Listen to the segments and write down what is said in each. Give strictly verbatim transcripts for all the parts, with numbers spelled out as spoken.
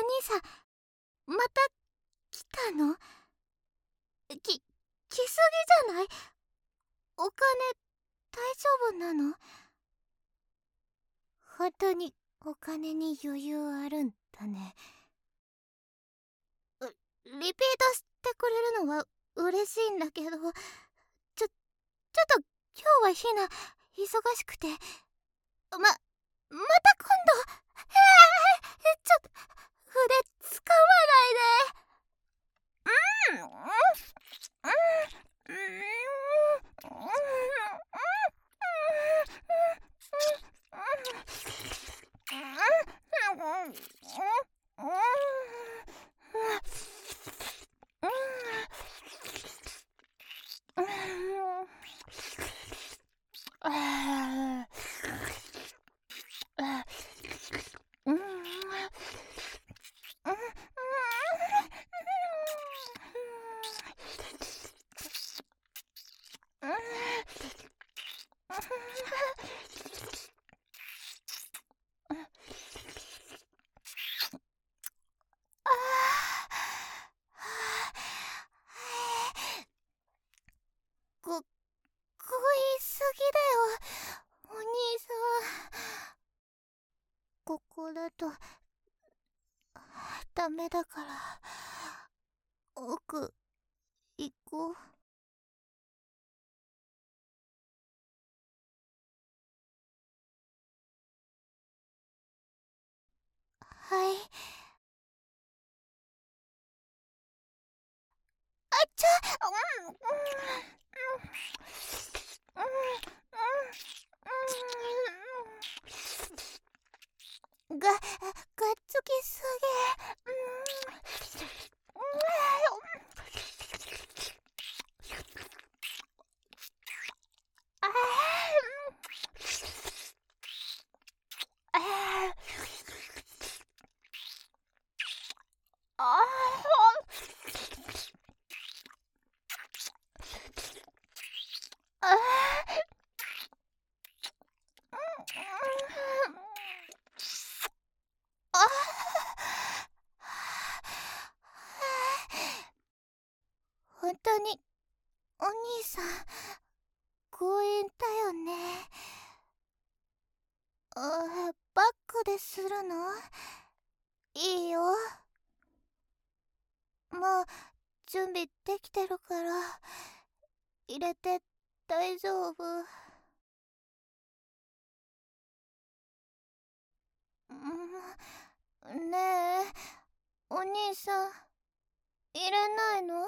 兄さん、また来たの？き、来すぎじゃない？お金、大丈夫なの？本当にお金に余裕あるんだね。リピートしてくれるのは嬉しいんだけど、ちょ、ちょっと今日はひな、忙しくて、ま、また今度。えー、ちょっと、筆使わないで。うん、うん、うん、うん、うん、こ、こいすぎだよ、お兄さん。ここだとダメだから、奥行こう。はい。あっちゃ、うん、うん、うん、が、がっつきすぎ。うん、ああ、ああ、本当にお兄さん、強引だよね。あ、バックでするの？いいよ。もう準備できてるから入れて大丈夫。うん、ねえ、お兄さん、入れないの？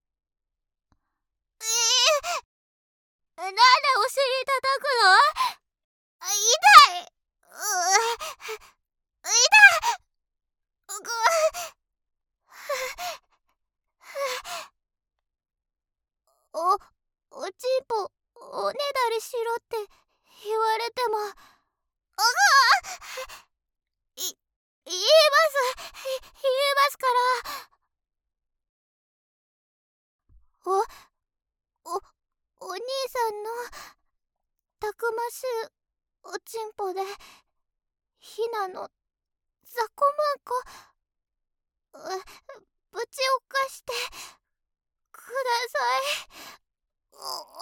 ええー、なんでお尻叩くの？痛い。う痛い。ぐお、おちんぽ、おねだりしろって言われても、うぐい、言います、言いますから。お、お、お兄さんのたくましいおちんぽでひなのザコマンコ、ぶちおかしてください。おおー、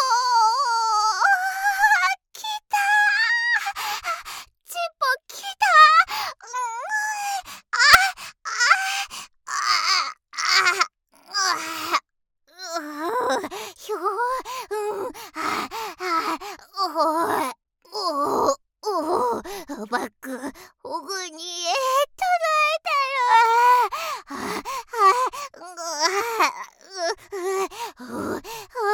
きたー、ちんぽきたー。うん、ああああああ、ひょー、うん、ああ、おおおお、バックホグに届いたよ。ああ、うううう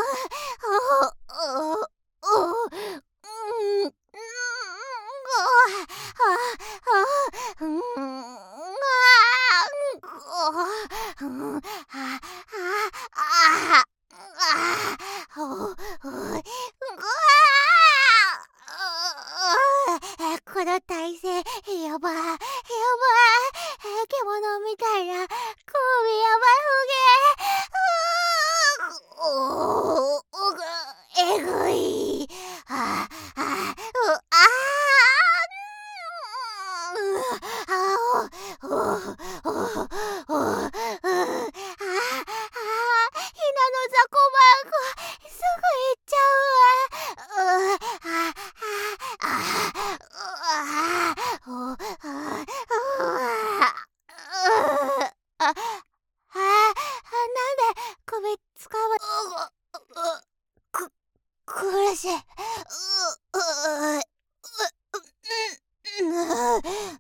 この体勢やばい、やばい、獣みたいな首やばい、ほげー、おー、おぐ、えぐい、ああ、あう、あー、あお、お苦しい。うううううう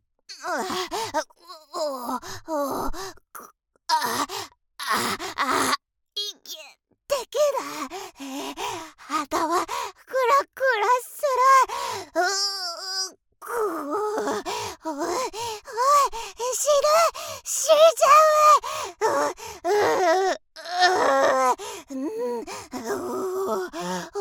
あああいけできない。頭クラクラする。ううくうう死ぬ死んじゃう。ううううんううう完全に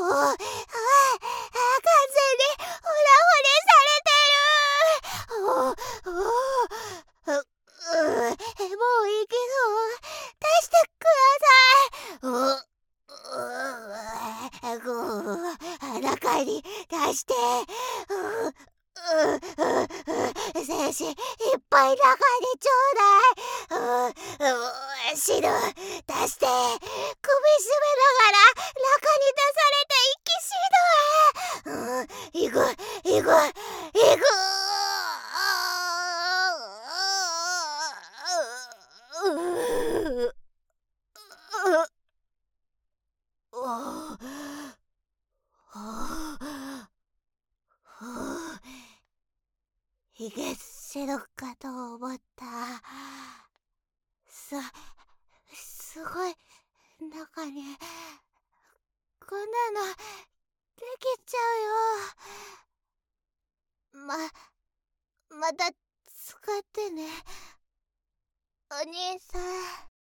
フラフレされてる。うううもう息を出してください。ううぐ中に出して。うう精子いっぱい中にちょうだい。うう死ぬ出して。首絞めながら中に出されて息しどえ。いくいくいく。いけ死ぬかと思った。す、すごい中にこんなのできちゃうよ。ま、また使ってね。お兄さん。